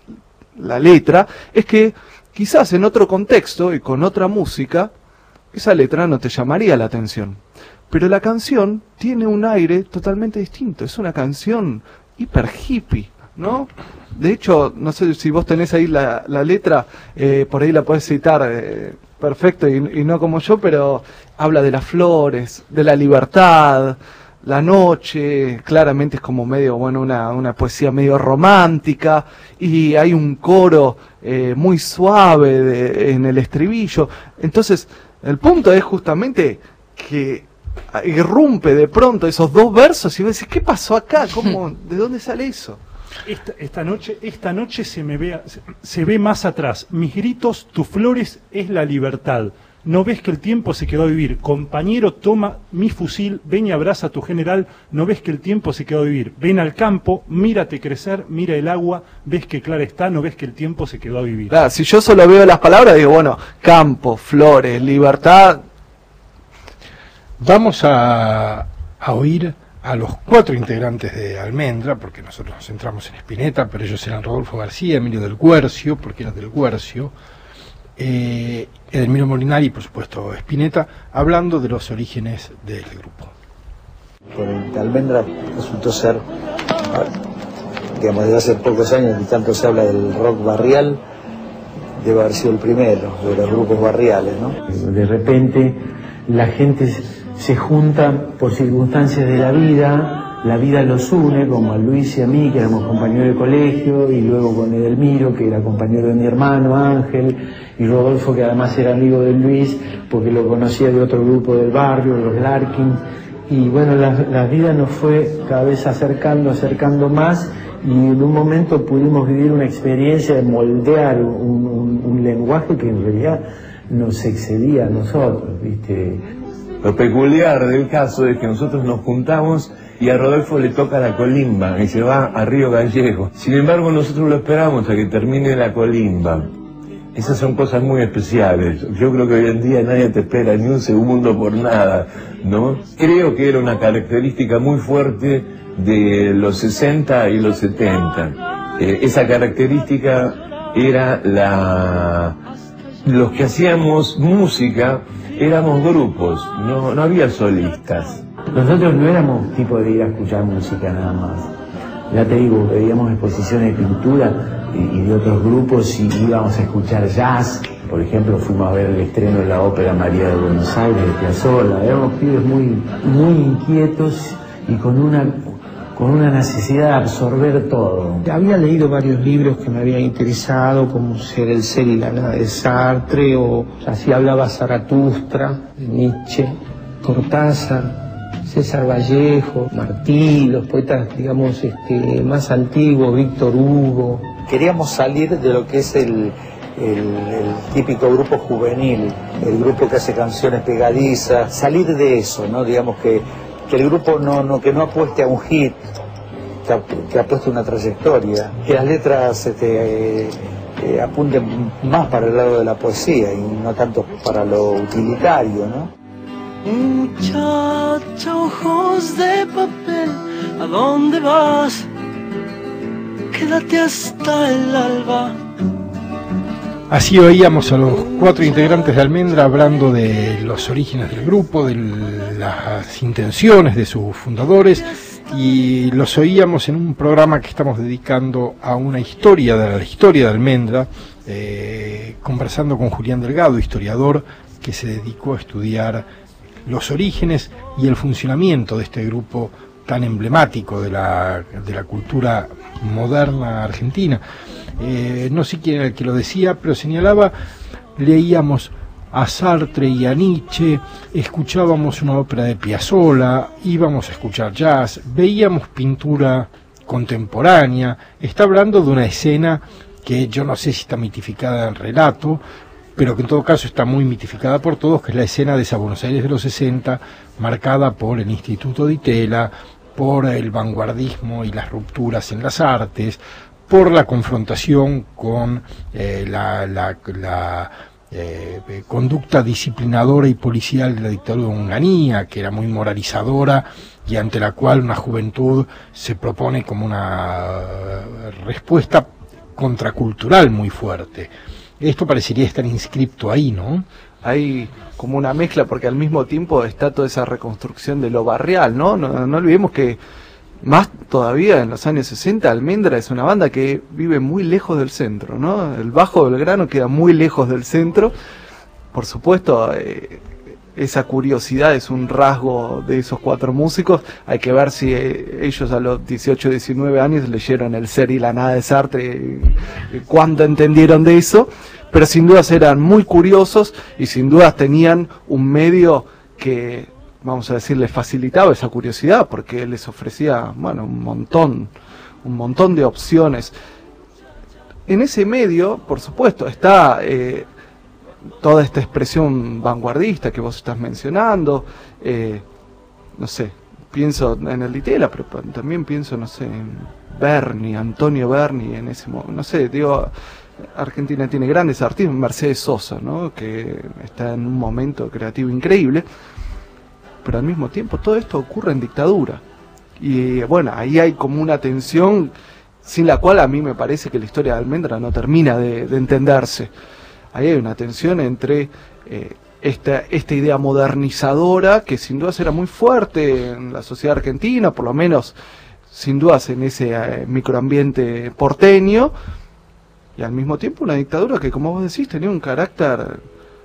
la letra, es que quizás en otro contexto y con otra música, esa letra no te llamaría la atención. Pero la canción tiene un aire totalmente distinto, es una canción hiper hippie, ¿no? De hecho, no sé si vos tenés ahí la, la letra, eh, por ahí la podés citar eh, perfecto y, y no como yo, pero habla de las flores, de la libertad, la noche, claramente es como medio, bueno, una, una poesía medio romántica, y hay un coro eh, muy suave de, en el estribillo. Entonces, el punto es justamente que irrumpe de pronto esos dos versos y vos decís, ¿qué pasó acá? ¿Cómo, ¿de dónde sale eso? Esta, esta noche, esta noche se me ve, se, se ve más atrás. Mis gritos, tus flores es la libertad. No ves que el tiempo se quedó a vivir. Compañero, toma mi fusil, ven y abraza a tu general. No ves que el tiempo se quedó a vivir. Ven al campo, mírate crecer, mira el agua, ves que clara está, no ves que el tiempo se quedó a vivir. Claro, si yo solo veo las palabras, digo, bueno, campo, flores, libertad. Vamos a, a oír a los cuatro integrantes de Almendra, porque nosotros nos centramos en Spinetta, pero ellos eran Rodolfo García, Emilio del Guercio, porque eran del Guercio, eh, Edelmiro Molinari y por supuesto Spinetta, hablando de los orígenes del grupo. Porque Almendra resultó ser, digamos, desde hace pocos años, y tanto se habla del rock barrial, debe haber sido el primero de los grupos barriales, ¿no? De repente la gente se junta por circunstancias de la vida, la vida los une, como a Luis y a mí, que éramos compañeros de colegio, y luego con Edelmiro, que era compañero de mi hermano Ángel, y Rodolfo, que además era amigo de Luis, porque lo conocía de otro grupo del barrio, los Larkin, y bueno, la, la vida nos fue cada vez acercando, acercando más, y en un momento pudimos vivir una experiencia de moldear un, un, un lenguaje que en realidad nos excedía a nosotros, ¿viste? Lo peculiar del caso es que nosotros nos juntamos y a Rodolfo le toca la colimba y se va a Río Gallego. Sin embargo, nosotros lo esperamos a que termine la colimba. Esas son cosas muy especiales. Yo creo que hoy en día nadie te espera ni un segundo por nada, ¿no? Creo que era una característica muy fuerte de los sesenta y los setenta. Eh, esa característica era la... Los que hacíamos música éramos grupos, no, no había solistas. Nosotros no éramos tipo de ir a escuchar música nada más. Ya te digo, veíamos exposiciones de pintura y, y de otros grupos y íbamos a escuchar jazz. Por ejemplo, fuimos a ver el estreno de la ópera María de Buenos Aires de Piazzolla. Éramos pibes muy, muy inquietos y con una, con una necesidad de absorber todo. Había leído varios libros que me habían interesado, como Ser el ser y la nada de Sartre, o así hablaba Zaratustra, de Nietzsche, Cortázar, César Vallejo, Martí, los poetas, digamos, este, más antiguos, Víctor Hugo. Queríamos salir de lo que es el, el, el típico grupo juvenil, el grupo que hace canciones pegadizas, salir de eso, ¿no? Digamos que, que el grupo no, no, que no apueste a un hit, que, que apueste a una trayectoria, que las letras este, eh, eh, apunten más para el lado de la poesía y no tanto para lo utilitario, ¿no? Muchacha, ojos de papel, ¿a dónde vas? Quédate hasta el alba. Así oíamos a los cuatro integrantes de Almendra hablando de los orígenes del grupo, de las intenciones de sus fundadores, y los oíamos en un programa que estamos dedicando a una historia de la historia de Almendra, eh, conversando con Julián Delgado, historiador que se dedicó a estudiar los orígenes y el funcionamiento de este grupo tan emblemático de la, de la cultura moderna argentina. Eh, no sé quién era el que lo decía, pero señalaba, leíamos a Sartre y a Nietzsche, escuchábamos una ópera de Piazzolla, íbamos a escuchar jazz, veíamos pintura contemporánea. Está hablando de una escena que yo no sé si está mitificada en relato, pero que en todo caso está muy mitificada por todos, que es la escena de esa Buenos Aires de los sesenta, marcada por el Instituto Di Tella, por el vanguardismo y las rupturas en las artes, por la confrontación con eh, la, la, la eh, conducta disciplinadora y policial de la dictadura de Onganía, que era muy moralizadora y ante la cual una juventud se propone como una respuesta contracultural muy fuerte. Esto parecería estar inscripto ahí, ¿no? Hay como una mezcla, porque al mismo tiempo está toda esa reconstrucción de lo barrial, ¿no? No, no olvidemos que más todavía en los años sesenta, Almendra es una banda que vive muy lejos del centro, ¿no? El Bajo Belgrano queda muy lejos del centro. Por supuesto, eh, esa curiosidad es un rasgo de esos cuatro músicos. Hay que ver si eh, ellos a los dieciocho, diecinueve años leyeron El ser y la nada de Sartre, eh, cuándo entendieron de eso. Pero sin dudas eran muy curiosos y sin dudas tenían un medio que, vamos a decir, les facilitaba esa curiosidad, porque les ofrecía, bueno, un montón, un montón de opciones. En ese medio, por supuesto, está eh, toda esta expresión vanguardista que vos estás mencionando, eh, no sé, pienso en el Di Tella, pero también pienso, no sé, en Berni, Antonio Berni, en ese momento, no sé, digo, Argentina tiene grandes artistas, Mercedes Sosa, ¿no?, que está en un momento creativo increíble, pero al mismo tiempo todo esto ocurre en dictadura. Y bueno, ahí hay como una tensión sin la cual a mí me parece que la historia de Almendra no termina de, de entenderse. Ahí hay una tensión entre eh, esta, esta idea modernizadora, que sin dudas era muy fuerte en la sociedad argentina, por lo menos sin dudas en ese eh, microambiente porteño, y al mismo tiempo una dictadura que, como vos decís, tenía un carácter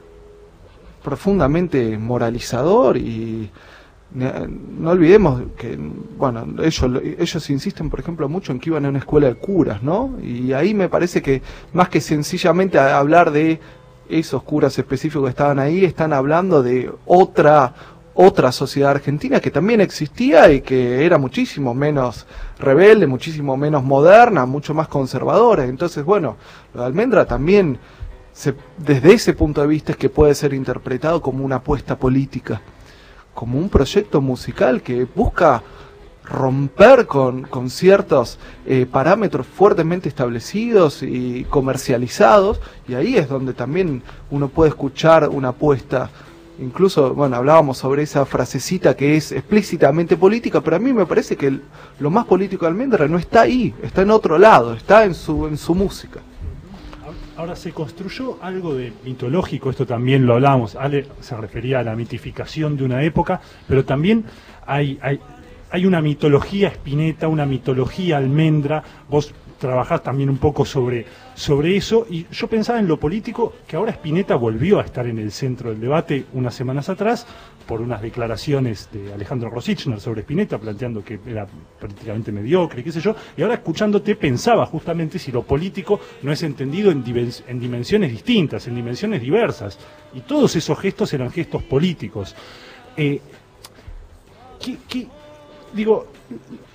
profundamente moralizador. Y no olvidemos que, bueno, ellos ellos insisten, por ejemplo, mucho en que iban a una escuela de curas, ¿no? Y ahí me parece que, más que sencillamente hablar de esos curas específicos que estaban ahí, están hablando de otra otra sociedad argentina que también existía y que era muchísimo menos rebelde, muchísimo menos moderna, mucho más conservadora. Entonces, bueno, lo de Almendra también, se, desde ese punto de vista, es que puede ser interpretado como una apuesta política, como un proyecto musical que busca romper con, con ciertos eh, parámetros fuertemente establecidos y comercializados, y ahí es donde también uno puede escuchar una apuesta. Incluso, bueno, hablábamos sobre esa frasecita que es explícitamente política, pero a mí me parece que el, lo más político de Almendra no está ahí, está en otro lado, está en su, en su música. Ahora, se construyó algo de mitológico, esto también lo hablábamos, Ale se refería a la mitificación de una época, pero también hay, hay, hay una mitología Spinetta, una mitología Almendra. Vos trabajás también un poco sobre, sobre eso, y yo pensaba en lo político, que ahora Spinetta volvió a estar en el centro del debate unas semanas atrás, por unas declaraciones de Alejandro Rosichner sobre Spinetta, planteando que era prácticamente mediocre, qué sé yo, y ahora escuchándote pensaba justamente si lo político no es entendido en, dimens en dimensiones distintas, en dimensiones diversas, y todos esos gestos eran gestos políticos. Eh, ¿qué, qué, digo...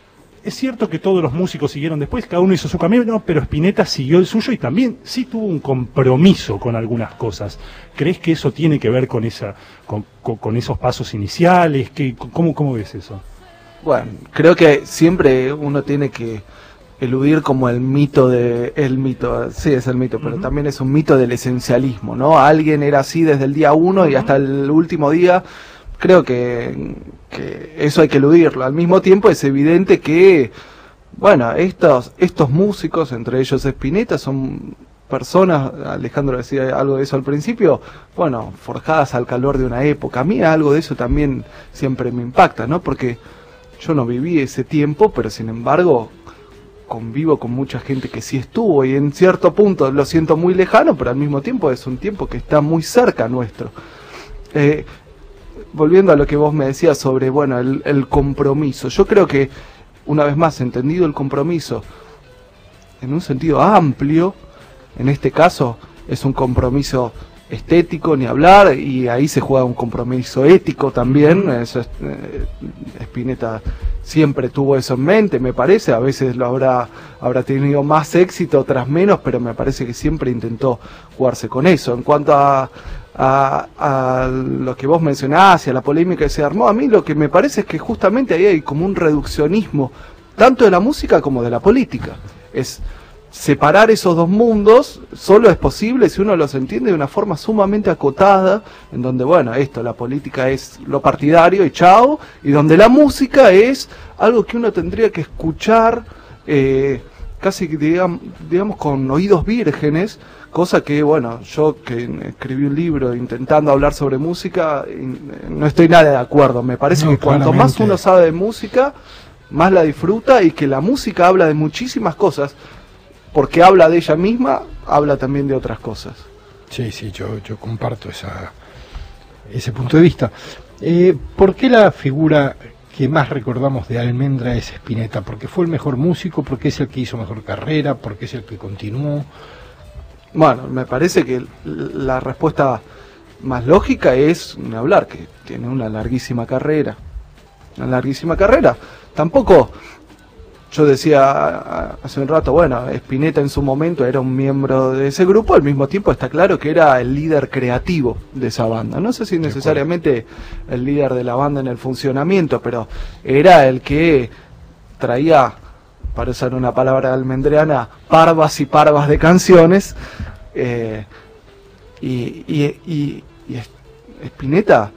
es cierto que todos los músicos siguieron después, cada uno hizo su camino, no, pero Spinetta siguió el suyo y también sí tuvo un compromiso con algunas cosas. ¿Crees que eso tiene que ver con esa, con, con, con esos pasos iniciales? ¿Qué, cómo, ¿Cómo ves eso? Bueno, creo que siempre uno tiene que eludir como el mito de el mito, sí es el mito, pero uh-huh. también es un mito del esencialismo, ¿no? Alguien era así desde el día uno uh-huh. y hasta el último día. Creo que, que eso hay que eludirlo. Al mismo tiempo es evidente que, bueno, estos estos músicos, entre ellos Spinetta, son personas, Alejandro decía algo de eso al principio, bueno, forjadas al calor de una época. A mí algo de eso también siempre me impacta, ¿no? Porque yo no viví ese tiempo, pero sin embargo convivo con mucha gente que sí estuvo y en cierto punto lo siento muy lejano, pero al mismo tiempo es un tiempo que está muy cerca nuestro. Eh, volviendo a lo que vos me decías sobre, bueno, el, el compromiso, yo creo que, una vez más, entendido el compromiso en un sentido amplio, en este caso es un compromiso estético, ni hablar, y ahí se juega un compromiso ético también. Eso es, eh, Spinetta siempre tuvo eso en mente, me parece, a veces lo habrá, habrá tenido más éxito, otras menos, pero me parece que siempre intentó jugarse con eso. En cuanto a, a, a lo que vos mencionás y a la polémica que se armó, a mí lo que me parece es que justamente ahí hay como un reduccionismo, tanto de la música como de la política. Es separar esos dos mundos solo es posible si uno los entiende de una forma sumamente acotada, en donde, bueno, esto, la política es lo partidario y chao, y donde la música es algo que uno tendría que escuchar eh, casi, digamos, digamos, con oídos vírgenes, cosa que, bueno, yo que escribí un libro intentando hablar sobre música, no estoy nada de acuerdo. Me parece no, que cuanto claramente. más uno sabe de música, más la disfruta, y que la música habla de muchísimas cosas, porque habla de ella misma, habla también de otras cosas. Sí, sí, yo, yo comparto esa, ese punto de vista. Eh, ¿Por qué la figura que más recordamos de Almendra es Spinetta? ¿Porque fue el mejor músico? ¿Porque es el que hizo mejor carrera? ¿Porque es el que continuó? Bueno, me parece que la respuesta más lógica es ni hablar, que tiene una larguísima carrera. Una larguísima carrera. Tampoco... Yo decía hace un rato, bueno, Spinetta en su momento era un miembro de ese grupo, al mismo tiempo está claro que era el líder creativo de esa banda. No sé si necesariamente el líder de la banda en el funcionamiento, pero era el que traía, para usar una palabra almendriana, parvas y parvas de canciones. Eh, y, y, y, y Spinetta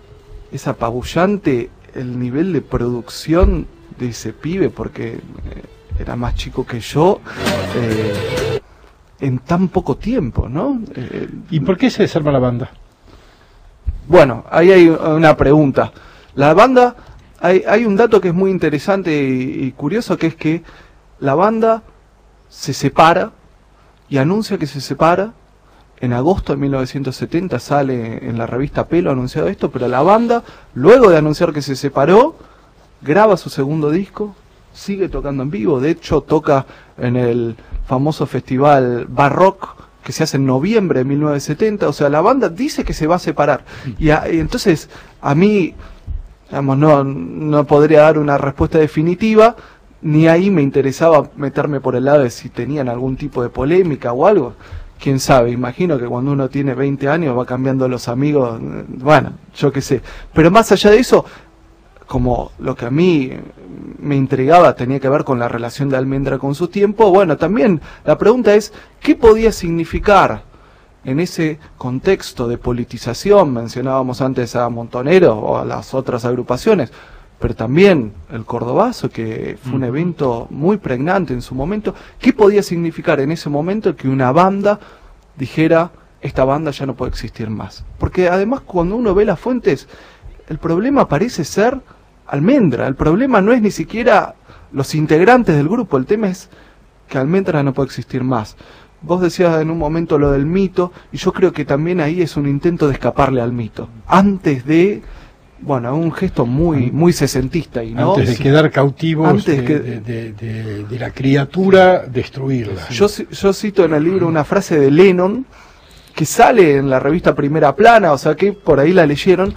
es apabullante el nivel de producción de ese pibe, porque eh, era más chico que yo eh, en tan poco tiempo, ¿no? Eh, ¿Y por qué se desarma la banda? Bueno, ahí hay una pregunta. La banda, hay, hay un dato que es muy interesante y, y curioso, que es que la banda se separa y anuncia que se separa. En agosto de mil novecientos setenta sale en la revista Pelo anunciado esto, pero la banda, luego de anunciar que se separó, graba su segundo disco, sigue tocando en vivo. De hecho, toca en el famoso festival Barrock que se hace en noviembre de mil novecientos setenta. O sea, la banda dice que se va a separar. Y, a, y entonces, a mí, digamos, no, no podría dar una respuesta definitiva, ni ahí me interesaba meterme por el lado de si tenían algún tipo de polémica o algo. Quién sabe, imagino que cuando uno tiene veinte años va cambiando los amigos, bueno, yo qué sé. Pero más allá de eso, como lo que a mí me intrigaba tenía que ver con la relación de Almendra con su tiempo, bueno, también la pregunta es, ¿qué podía significar en ese contexto de politización? Mencionábamos antes a Montonero o a las otras agrupaciones, pero también el Cordobazo, que fue un evento muy pregnante en su momento. ¿Qué podía significar en ese momento que una banda dijera, esta banda ya no puede existir más? Porque además, cuando uno ve las fuentes, el problema parece ser Almendra. El problema no es ni siquiera los integrantes del grupo, el tema es que Almendra no puede existir más. Vos decías en un momento lo del mito, y yo creo que también ahí es un intento de escaparle al mito, antes de, bueno, un gesto muy muy sesentista. Y ¿no? Antes de quedar cautivos antes de, que, de, de, de, de la criatura, destruirla. Yo, yo cito en el libro una frase de Lennon, que sale en la revista Primera Plana, o sea que por ahí la leyeron,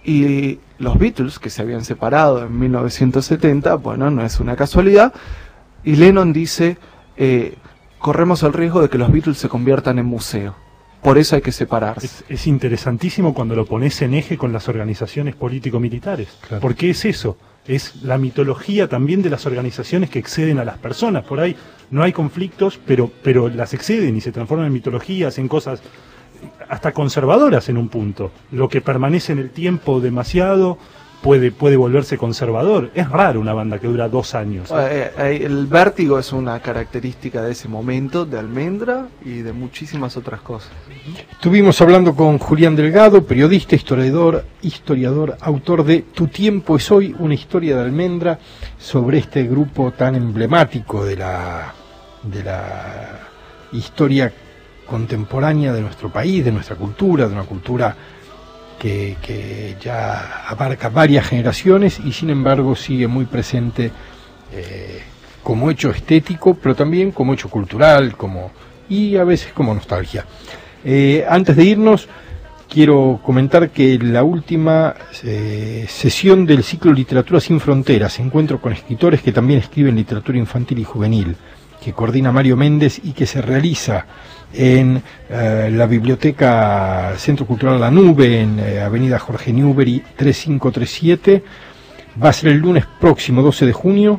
Y los Beatles, que se habían separado en mil novecientos setenta, bueno, no es una casualidad, y Lennon dice, eh, corremos el riesgo de que los Beatles se conviertan en museo. Por eso hay que separarse. Es, es interesantísimo cuando lo pones en eje con las organizaciones político-militares. Claro. Porque es eso, es la mitología también de las organizaciones que exceden a las personas. Por ahí no hay conflictos, pero, pero las exceden y se transforman en mitologías, en cosas hasta conservadoras en un punto. Lo que permanece en el tiempo demasiado puede, puede volverse conservador. Es raro una banda que dura dos años. Eh, eh, el vértigo es una característica de ese momento, de Almendra y de muchísimas otras cosas. Estuvimos hablando con Julián Delgado, periodista, historiador, historiador, autor de Tu tiempo es hoy, una historia de Almendra, sobre este grupo tan emblemático de la, de la historia contemporánea de nuestro país, de nuestra cultura, de una cultura que, que ya abarca varias generaciones y sin embargo sigue muy presente eh, como hecho estético, pero también como hecho cultural, como y a veces como nostalgia. Eh, antes de irnos, quiero comentar que la última eh, sesión del ciclo Literatura sin Fronteras, encuentro con escritores que también escriben literatura infantil y juvenil, que coordina Mario Méndez y que se realiza en eh, la Biblioteca Centro Cultural La Nube, en eh, Avenida Jorge Newbery tres cinco tres siete. Va a ser el lunes próximo, doce de junio,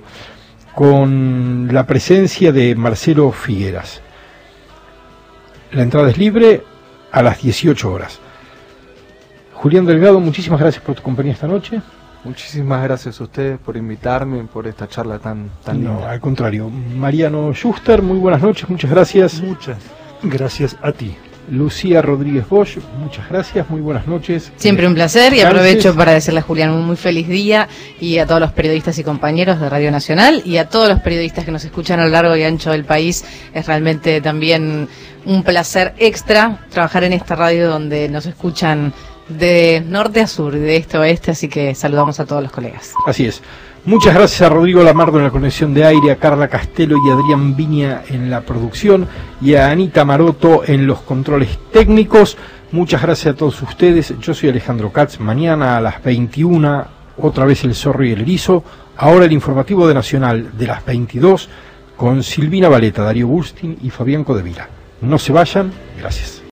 con la presencia de Marcelo Figueras. La entrada es libre a las dieciocho horas. Julián Delgado, muchísimas gracias por tu compañía esta noche. Muchísimas gracias a ustedes por invitarme, por esta charla tan, tan no, linda. Al contrario. Mariano Schuster, muy buenas noches, muchas gracias. Muchas gracias a ti. Lucía Rodríguez Bosch, muchas gracias, muy buenas noches. Siempre un placer y aprovecho para decirle a Julián un muy feliz día y a todos los periodistas y compañeros de Radio Nacional y a todos los periodistas que nos escuchan a lo largo y ancho del país. Es realmente también un placer extra trabajar en esta radio donde nos escuchan de norte a sur, de este a oeste, así que saludamos a todos los colegas. Así es. Muchas gracias a Rodrigo Lamardo en la conexión de aire, a Carla Castelo y a Adrián Viña en la producción y a Anita Maroto en los controles técnicos. Muchas gracias a todos ustedes. Yo soy Alejandro Katz. Mañana a las veintiuna, otra vez El Zorro y el Erizo. Ahora el informativo de Nacional de las veintidós con Silvina Valeta, Darío Bustin y Fabián Codevila. No se vayan. Gracias.